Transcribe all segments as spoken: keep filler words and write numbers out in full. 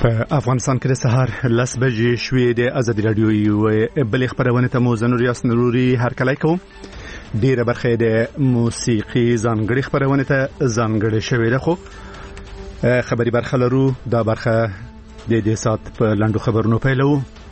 په افغانستان کې د سهار لس بجې شوې د ازادي راډیو یو بلې خبرونه ته مو زنور یاس نوري هرکلی کوم. ډیره برخه د موسیقي ځانګړي خبرونه ته ځانګړي شوې ده، خو خبري برخه لرو. دا برخه د دې سات په لاندو خبرونو پیلو.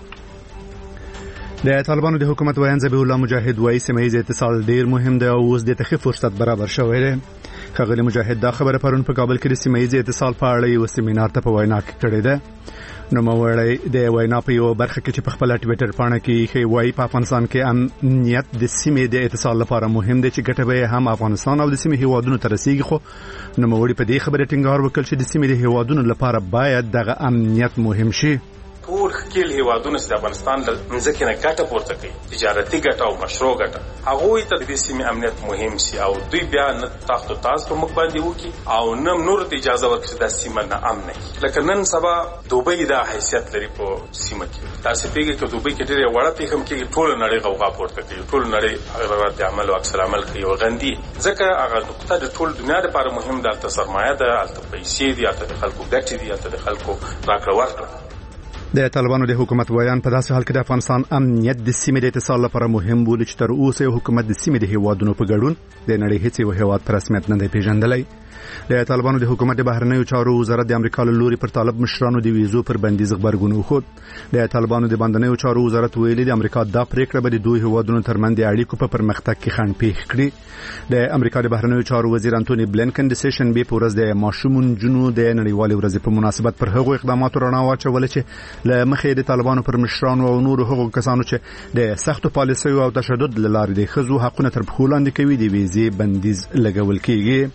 د طالبانو د حکومت ویان ذبیح الله مجاهد وایي سیمه‌ییز اتصال ډیر مهم دی او اوس د تخفیف فرصت برابر شوی دی. خغلی مجاهد دا خبره پرون په کابل کې د سیمه‌ییز اتصال په اړه یو سیمینار ته په وینا کې کړې ده. نو موړی د وینا په یو برخه کې چې په خپل ټوئیټر باندې کې خي وایي په افغانستان کې امنیت د سیمې د اتصال لپاره مهم دی چې ګټه به هم افغانستان او د سیمې هیوادونو ته رسیږي. خو نو موړی په دې خبره ټینګار وکړ چې د سیمې د هیوادونو لپاره باید دغه امنیت مهم شي. ټول خپل هیوادونو چې د افغانستان د ځکه نه ګټه پورته کوي، تجارتي ګټه او مشروع ګټه، هغه ته د سیمې امنیت مهم شي او دوی بیا نه تاسو تاسو په مخ باندې وکي او نه نور ته اجازه ورکړي د سیمه نه امن نه. لکه نن سبا دوبۍ دا حیثیت لري په سیمه کې. تاسو پیګه کې دوبۍ کې ډېر وړه پیغام کې ټول نړۍ غوغا پورته کوي، ټول نړۍ رد عمل او عکس العمل کوي او غندي. ځکه هغه نقطه د ټول دنیا لپاره مهم ده، د سرمایه ده، د پیسې دي، د خلکو ګټې دي، د خلکو راکړه ورکړه. د طالبانو د حکومت ویان په داسې حال کې د افغانستان امنیت د سیمې د اتصال لپاره مهم بولي چې تر اوسه حکومت د سیمې د هیوادونو په ګډون د نړۍ هیڅ یو هیواد پر رسمیت نه دی پیژندلی. د طالبانو د حکومت د بهرنیو چارو وزارت د امریکا له لوري پر طالب مشرانو د ویزو پر بندیز خبرګون وخت. د طالبانو د بندنیو چارو وزارت ویلي د امریکا دا پریکړه به د دوه هیوادونو ترمنځ د اړیکو په پرمختګ کې خنډ پیښ کړي. د امریکا د بهرنیو چارو وزیر انټونی بلینکن د سیشن بي پورز د ماشومون جنو د نړیوالې ورځې په مناسبت پر هغو اقداماتو رڼا واچول چې له مخې د طالبانو پر مشرانو او نورو هغو کسانو چې د سختو پالیسیو او تشدد لاره د ښځو حقونه تر پښو لاندې کوي د ویزې بندیز لګول کیږي.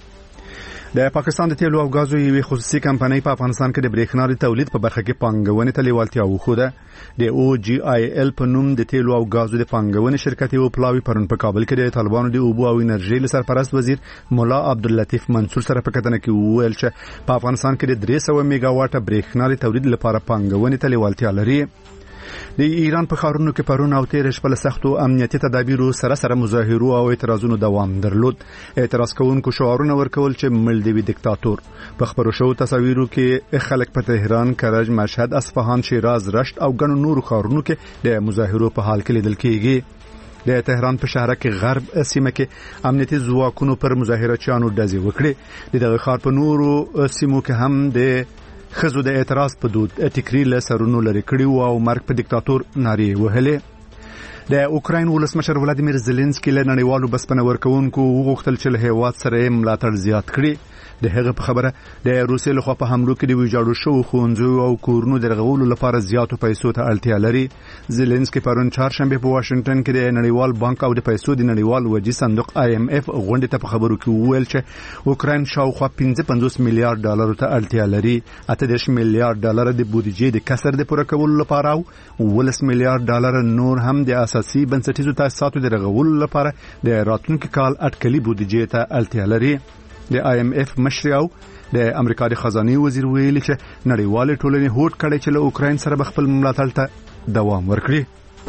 د پاکستان د تیلو او غازو یوه خصوصي کمپنۍ په افغانستان کې د برېښنا د تولید په برخه کې پانګونې ته لیوالتیا وښوده. د او جی آی ال په نوم د تیلو او غازو د پانګونې شرکت یو پلاوی پرون په کابل کې د طالبانو د اوبو او انرژي لسرپرست وزیر مولا عبداللطیف منصور سره په کتنه کې وویل چې په افغانستان کې د درې سوه میگا واټه برېښنا د تولید لپاره پانګونې ته لیوالتیا لري. د ایران په ښارونو کې پرون او تیر شپه له سختو امنیتي تدابیرو سره سره مظاهرو او اعتراضونو دوام درلود. اعتراض کوونکو شعارونه ورکول چې مړ دی دیکتاتور. په خبرو شو تصاویرو کې خلک په تهران، کرج، مشهد، اصفهان، شیراز، رشت او ګڼو نورو ښارونو کې د مظاهرو په حال کې لیدل کېږي. د تهران په شهر کې غرب سیمه کې امنیتي ځواکونو پر مظاهرچیانو ډزې وکړې. د دغه ښار په نورو سیمو کې هم د خزو د اعتراض په دود ټیکری له سرونو لري کړي او مرګ په دیکتاتور نارې وهلې. د اوکراین ولسمشر ولادیمیر زيلنسکي له نړیوالو بسپنه ورکوونکو وغوښتل چې له هیواد سره ملاتړ زیات کړي. د هغه په خبره د روسیې لخوا په حملو کې د ویجاړو شوو ښوونځیو او کورونو د رغولو لپاره زیاتو پیسو ته اړتیا لري. زيلنسکي پرون چهارشنبه په واشنگټن کې د نړیوال بانک او د پیسو د نړیوال وجې صندوق آی ایم اف غونډې ته په خبرو کې وویل چې اوکراین شاوخوا پنځه پنځوس میلیارډ ډالر ته اړتیا لري. اته دېرش میلیارډ ډالر د بودیجې د کسر د پوره کولو لپاره او ولس میلیارډ ډالر نور هم د اساسي بنسټیزو تاسیساتو د رغولو لپاره د راتلونکي کال اټکلي بودیجې ته اړتیا لري. د آی ایم اف مشر او د امریکا د خزانه وزیر ویلي چې نړیوال ټولنې هوډ کړي چې له اوکراین سره خپل ملاتړ ته دوام ورکړي.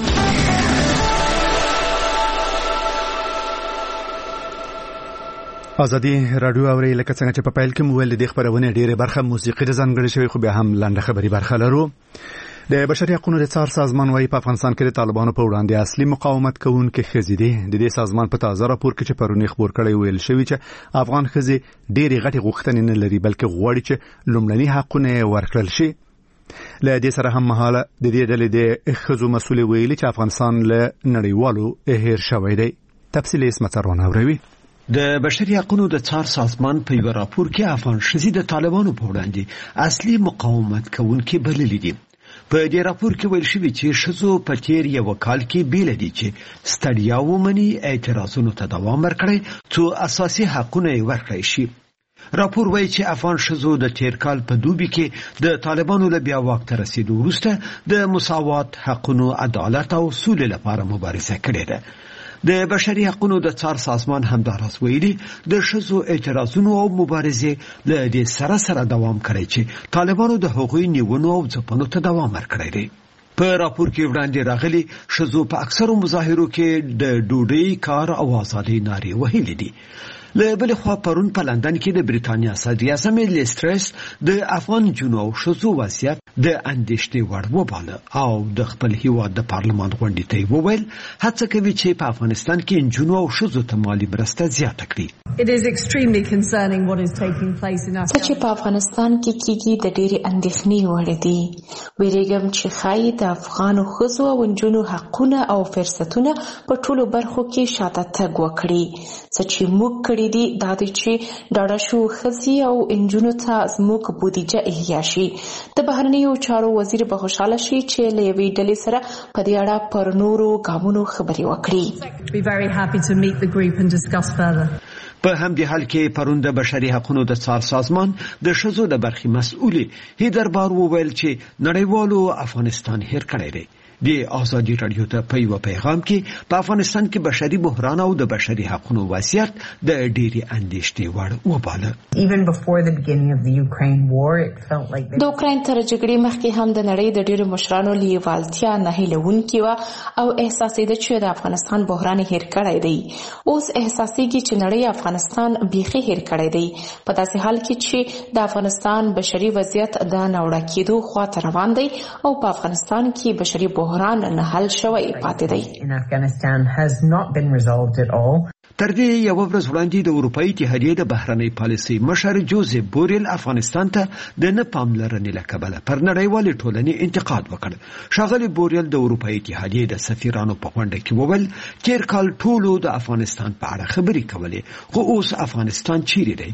ازادي رادیو اوري لکه څنګه چې په پیل کې مویل د خبرونه ډیره برخه موسیقي ځانګړې شوی، خو بیا هم لاندې خبري برخه لرو. د بشري حقوقو د څار سازمان وايي په افغانستان کې د طالبانو په وړاندې اصلي مقاومت کوونکي ښځې دي. د دې سازمان په تازه راپور کې چې پرونی خبر کړی ویل شوی چې افغان ښځې ډېری غټي غوښتنې نه لري، بلکې غواړي چې لومړني حقونه ورکړل شي. له دې سره هم مهاله د دې ډلې د ښځو مسؤل ویلي چې افغانستان له نړیوالو هیر شوی دی. تفصیل یې سمڅرونه اوروي. د بشري حقوقو د څار سازمان په یو راپور کې افغان ښځې د طالبانو په وړاندې اصلي مقاومت کوونکي بللي دي. په دې راپور کې ویل شوی چې ښځو په تیر یو کال کې بیل دي چې ستړیا ومني، اعتراضونو ته دوام ورکړي څو اساسي حقونه یې ورکړي شي. راپور وایي چې افغان ښځو د تیر کال په دوبي کې د طالبانو له بیا واک ته رسیدو وروسته د مساوات، حقونو، عدالت او سولې لپاره مبارزه کړې ده. د بشري حقوقو د څار سازمان همداراز ویلي د ښځو اعتراضونو او مبارزې له دې سره سره دوام کوي چې طالبانو د حقوقي نیونو او ځپنو ته دوام ورکړی دی. په راپور کې وړاندې راغلي ښځو په اکثرو مظاهرو کې د ډوډۍ، کار او ازادۍ نارې وهلې دي. له بل خوا پرون په لندن کې د بریتانیا صدر اعظم لیز ټرس د افغان جنو او ښځو وضعیت د اندېښنې وړ وباله او د خپل هیواد د پارلمان غونډې ته یې وویل هڅه کوي چې په افغانستان کې نجونو او ښځو ته مالي مرسته زیاته کړي. څه چې په افغانستان کې کېږي د ډېرې اندېښنې وړ دي. ویریږم چې ښایي د افغانو ښځو او نجونو حقونه او فرصتونه په ټولو برخو کې شاته تګ وکړي. څه چې موږ کړي دي دا دی چې ډاډه شو ښځې او نجونو ته زموږ بودیجه احیا شي. د بهرنیو چارو وزیر به خوشحاله شي چې له یوې ډلې سره په دې اړه پر نورو ګامونو خبرې وکړي. په همدې حال کې پرون د بشري حقوقو د څار سازمان د ښځو د برخې مسؤلې هیدر بار وویل چې نړیوالو افغانستان هیر کړی دی. د آزادي رادیو ته په یو پیغام کې په افغانستان کې بشري بحران او د بشري حقوقو وضعیت د ډېرې اندېښنې وړ وباله. د اوکراین تر جګړې مخکې هم د نړۍ د ډېرو مشرانو لیوالتیا نهیلونکې وه او احساسېده چې د افغانستان بحران هیر کړی دی. اوس احساسېږي چې نړۍ افغانستان بیخي هیر کړی دی په داسې حال کې چې د افغانستان بشري وضعیت د ناوړه کېدو خواته روان دی او په افغانستان کې بشري بحران نه حل شوی پاتې دی. تر دې یو ورځ وړاندې د اروپایي اتحادیې د بهرنۍ پالیسۍ مشر جوزف بوریل افغانستان ته د نه پاملرنې له کبله پر نړیوالې ټولنې انتقاد وکړ. ښاغلی بوریل د اروپایي اتحادیې د سفیرانو په غونډه کې وویل تېر کال ټولو د افغانستان په اړه خبرې کولې خو اوس افغانستان چیرې دی؟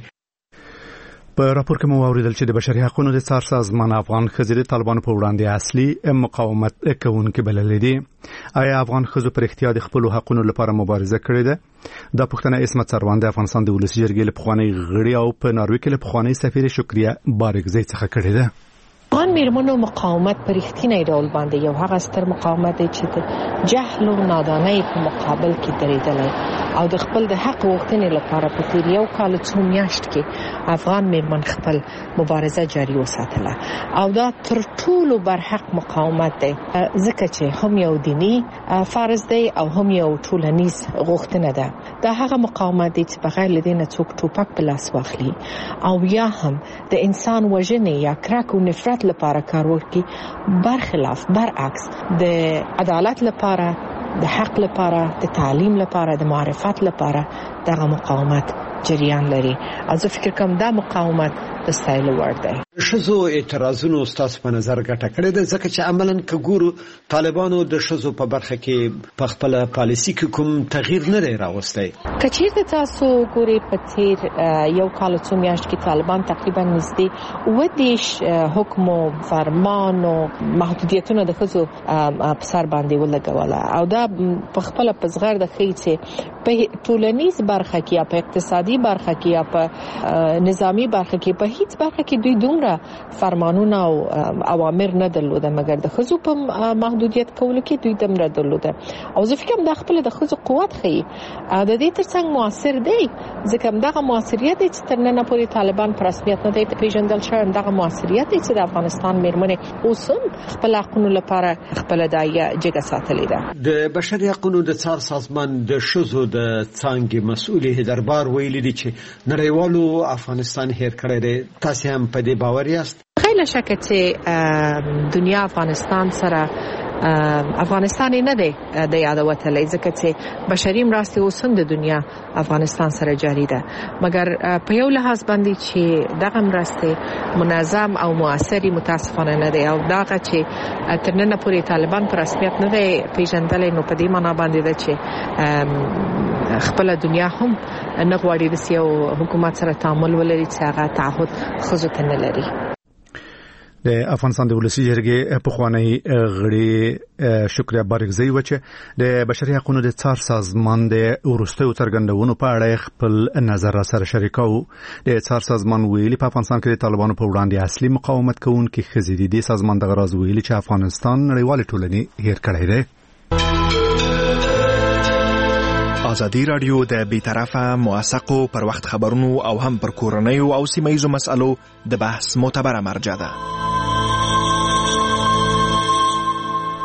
په راپور کې مو واوریدل چې د بشري حقوقو د څار سازمان افغان ښځې د طالبانو په وړاندې اصلي مقاومت کوونکي بللې دي. آیا افغان ښځو پر اختیار د خپل حقوقو لپاره مبارزه کړې ده؟ دا پوښتنه عصمت سروان د افغانستان د ولسي جرګې له پخوانۍ غړي او په ناروې کې له پخوانۍ سفیرې شکریه بارګزۍ څخه کړې ده. افغان میرمنو مقاومت پر رښتینی ډول باندې یو هغه ستر مقاومت دی چې د جهل او نادانۍ په مقابل کې درېدلی او د خپل د حق غوښتنې لپاره په تیر یو کال څو میاشت کې افغان میرمن خپل مبارزه جاري وساتله او دا تر ټولو برحق مقاومت دی ځکه چې هم یو دینی فرض دی او هم یو ټولنیز غوښتنه ده. دا هغه مقاومت دی چې بغیر له دې نه څوک ټوپک په لاس واخلي او یا هم د انسان وژنې یا کرک او نفرت لپاره کار وکړي برخلاف برعکس د عدالت لپاره د حق لپاره د تعلیم لپاره د معرفت لپاره دغه مقاومت جریان لري. از فکر کوم دا مقاومت د ستایلو وړ دی. ښځو اعتراضونو ستاسو په نظر ګټه کړې ده ځکه چې عملاً که ګورو طالبانو د ښځو په برخه کې په خپله پالیسي کې کوم تغییر نه دی راوستی. که چېرته تاسو ګورئ په تېر یو کال څو میاشت کې طالبان تقریبا نږدې اووه دېرش حکم و فرمان و محدودیتونه د ښځو په سر باندې ولګوله او دا په خپله په زغرده ښیي چې په ټولنیز برخه کې یا په اقتصادي برخه کې یا په نظامی برخه کې په هیڅ برخه کې دوی دومره فرمانونه او اوامر نه درلوده مګر د ښځو په محدودیت کولو کې دوی دومره درلوده او زه فکر کوم دا خپله د ښځو قوت ښیي او د دې ترڅنګ مؤثر دی ځکه دغه مؤثریت دی چې تر ننه پورې طالبان په رسمیت نه دی پیژندل شوی. دغه مؤثریت دی چې د افغانستان میرمنې اوس هم خپل حقونو لپاره خپله دایه جګه ساتلې ده. د بشري حقوقو د څار سازمان د ښځو د څانګې مسؤلې دربار ویلي دي چې نړیوالو افغانستان هیر کړی دی. تاسو هم په دې باور یاست؟ خیلی شکه چې دنیا افغانستان سره افغانستان نه دی د یادوتلی ځکه چې بشري مرستې اوس هم د دنیا افغانستان سره جاری ده مګر په یو لحاظ باندې چې دغه مرستې منظم او مؤثري متاسفانه نه دی او دغه چې تر ننه پورې طالبان په رسمیت نه دی پیژندلی نو په دې معنا باندې ده چې خپل دنیا هم نه غواړي د یو حکومت سره تعامل ولري چې هغه تعهد ښځو ته نه لري. د افغانستان د ولسي جرګې پخوانی غړي شکریه بارګزۍ و چې د بشري حقوقو د څار سازمان د وروستیو څرګندونو په اړه خپل نظر را سره شریکاو. د څار سازمان ویلي په افغانستان کې د طالبانو په وړاندې اصلي مقاومت کوونکي ښځې دي. د سازمان دغه راز ویلي چې افغانستان نړیوالې ټولنې هیر کړی دی. ازادي رادیو د بیطرفه موثقو پر وخت خبرونو او هم پر کورنیو او سیمه‌ییزو مسألو د بحث معتبره مرجع ده.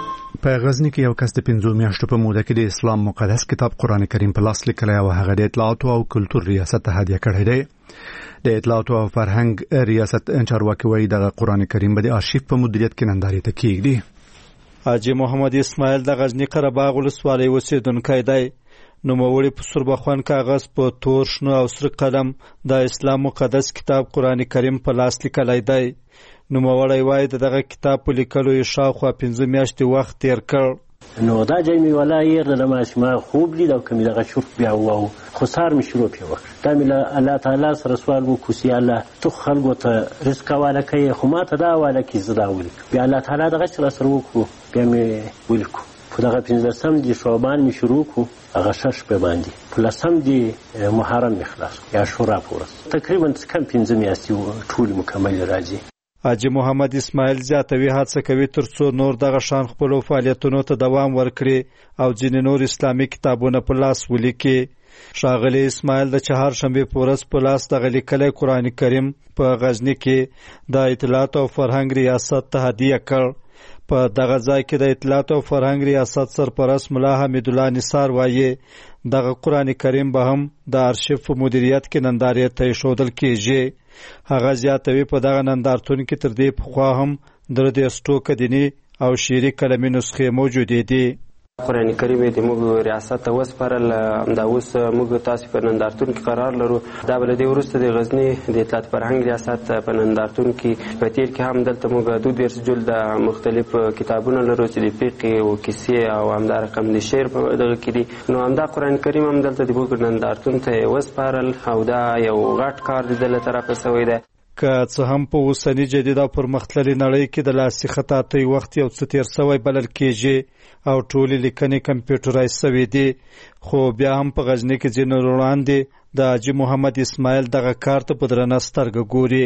په غزنی کې یو کس د پنځو میاشتو په موده کې د اسلام مقدس کتاب قرآن کریم په لاس لیکلی او هغه د اطلاعات او کلتور ریاست ته هدیه کړی دی. د اطلاعات او فرهنګ ریاست چارواکي وایي د قرآن کریم به د آرشیف په مدیریت کې نندارې ته کیږدي. حاجی محمد اسماعیل د غزنی قره باغ ولسوالۍ اوسیدونکی دی. نوموړي په سوربخون کاغذ په تور شنو او سره قلم د اسلام مقدس کتاب قرآن کریم په لاس لیکلی دی. نوموړی وایي د دغه کتاب په لیکلو یې شاوخوا پنځه میاشتې وخت تیر کړ. نو دا جمعي ولا یې د ماشما خوب لید او کوم دغه شوف بیا وو خو سار مې شروع پیو دا مې الله تعالی سره سوال وکړ چې الله تو خلکو ته رزق والا کوي خو ما ته دا والا کی زدا ولي بیا الله تعالی دغه سره وکړو بیا مې ولیکو په دغه پنځلسم دی شعبان مې شروع کو هغه شش په باندې په لسم دی محرم اخلاص یا شورا پورس تقریبا کم پنځه میاشتې ټول مکمل راځي. حاجی محمد اسماعیل زیاتوي هڅه کوي ترڅو نور دغه شان خپل فعالیتونو ته دوام ورکړي او ځینې نور اسلامي کتابونه په لاس ولیکي. ښاغلی اسماعیل د چهارشنبې په ورځ په لاس دغه لیکلی قرآن کریم په غزني کې د اطلاعات او فرهنګ ریاست ته هدیه کړ. په دغه ځای کې د اطلاعات او فرهنګ ریاست سرپرست ملا حمید الله نثار وایي دغه قرآن کریم به هم د آرشیف په مدیریت کې نندارې ته ایښودل کیږي. هغه زیاتوي په دغه نندارتون کې تر دې پخوا هم د دېرش ټوکه دیني او شعري کلمي نسخې موجودې دي. قرآن کریم د موږ ریاست ته وسپارل دا اوس موږ تاسو په نندارتون کې قرار لرو. دا بل دی ورسته د غزنی د اطلاعات فرهنګ ریاست په نندارتون کې په تیر کې هم دلته موږ دوه دیرش جلد مختلف کتابونه لرو چې د فقه او کیسې او همدا رقم د شعر په دغه کې دي. نو همدا قرآن کریم هم دلته د موږ نندارتون ته وسپارل او دا یو غټ کار دی له طرفه شوی دی. که څه هم په اوسني جدید او پرمختللي نړۍ کې د لاسي خطاطۍ وخت یو څه تیر سوی بلل کېږي او ټولې لیکنې کمپیوټرایز سوي دي خو بیا هم په غزني کې ځینې وړاندې د حاجي محمد اسماعیل دغه کار ته په درنه سترګه ګوري.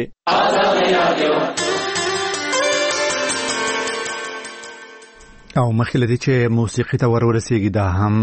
او مخکې لدی چې موسیقي ته ورورسیږي دا هم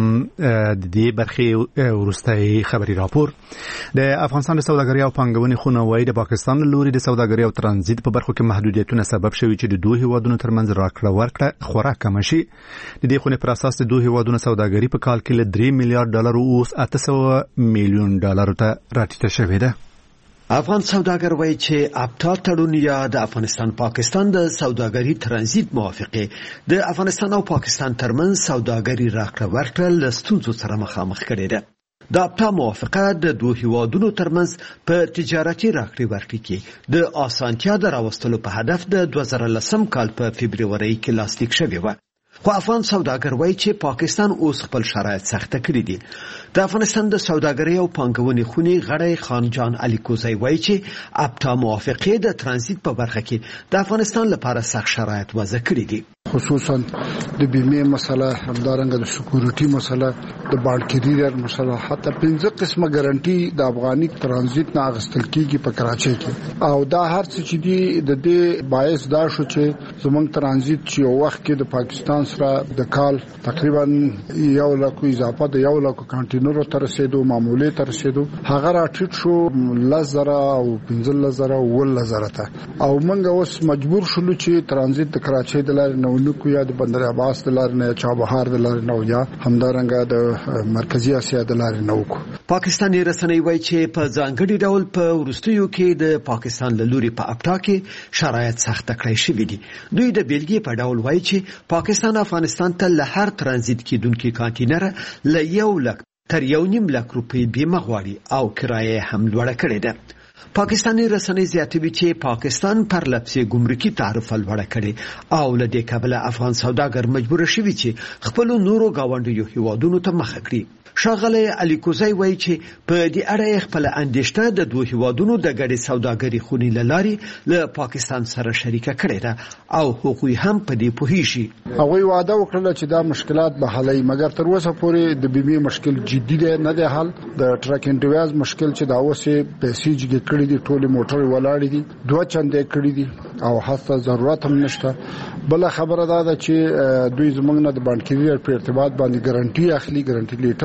د دې برخې وروستۍ خبري راپور. د افغانستان د سوداګرۍ او پانګونې خونه وایي د پاکستان له لوري د سوداګرۍ او ترانزیت په برخو کې محدودیتونه سبب شوي چې د دوه هیوادونو ترمنځ راکړه ورکړه خورا کمه شي. د دې خونې پر اساس د دوه هیوادونو سوداګري په کال کې له درې میلیارډ ډالر اوس اته سوه میلیون ډالر ته راټیټه شوې ده. افغان سوداګر وایي چې ابتا تړون یا د افغانستان پاکستان د سوداګري ترانزیت موافقه د افغانستان او پاکستان ترمنځ سوداګري راکړه ورکړه له ستونزو سره مخامخ کړي ده. د ابتا موافقه د دوه هیوادونو ترمنځ په تجارتي راکړې ورکړې کې د اسانتیا د راوستلو په هدف د دوه زره لسم کال په فبروري کې لاسلیک شوی و. خو افغان سوداګر وایي چې پاکستان اوس خپل شرایط سخته کړي دي. د افغانستان د سوداګرۍ او پانګونې خونې غړی خان جان علي کوزی وایي چې ابتا موافقه د ترانزیت په برخه کې د افغانستان لپاره سخت شرایط وضع کړي دي. خصوصا د بیمه مسله همدارنګه د سکیورټي مسله د بانکیری مسله حتی پنځه قسمه ګارانټي د افغاني ترانزیت نه اغستل کیږي په کراچۍ کې او دا هر څه چې دی د دې باعث دا شو چې زمونږ ترانزیت چې یو وخت کې د پاکستان سره د کال تقریبا یو لک اضافه د یو لک کانټینرو تر رسیدو معمولی تر رسیدو هغه راټیټ شو لزره او پنځه لزره او لزره ته او موږ اوس مجبور شولو چې ترانزیت د کراچۍ د لارې نه نو یا د بندر عباس د لارې نه چابهار د لارې نه یا همدارنګه د مرکزی اسیا د لارې نه وکړو. پاکستاني رسنۍ وایي چې په ځانګړي ډول په وروستیو کې د پاکستان له لوري په ابتا کې شرایط سخت کړی شوي دي. دوی د بیلګې په ډول وایي چې پاکستان افغانستان ته له هر ترانزیت کیدونکي کانټینر له یو لک تر یو نیم لک روپۍ بیمه غواړي او کرایه هم لوړه کړې ده. پاکستاني رسنۍ زیاتوي چې پاکستان پر لپسې ګمرکي تعرفه لوړه کړې او له دې کبله افغان سوداګر مجبور شوي چې خپل نورو گاونډیو هیوادونو ته مخه کړي. ښاغلی علي کوزی وایي چې په دې اړه خپل اندېښنه د دوه هیوادونو د ګډې سوداګرۍ خونې له لارې له پاکستان سره شریکه کړې ده او هغوی هم په دې پوهیږي. هغوی وعده وکړه چې دا مشکلات به حلوي مګر تر اوسه پورې د بیمې مشکل جدي دی نه دی حل. د ټرک انډویاز مشکل چې دا اوسه پیسې جګې کړې دي ټول موټر ولاړې دي دوه چندې کړې دي او هڅه ضرورت هم نشته. بل خبره دا ده چې دوی زمونږ نه د بانکیری په ارتباط باندې ګارانټي اخلي ګارانټي لیټر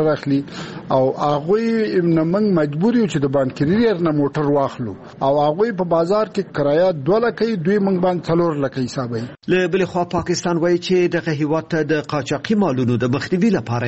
موټر اخلي او هغه نمنګ مجبور یو چې د بانک کریډر نه موټر واخلو او هغه په بازار کې کرایه دوه لکه دوی منګ باندې څلور لکه حسابي. له بل خوا پاکستان وایي چې دغه هیواد ته د قاچاقي مالونو د مخنیوي لپاره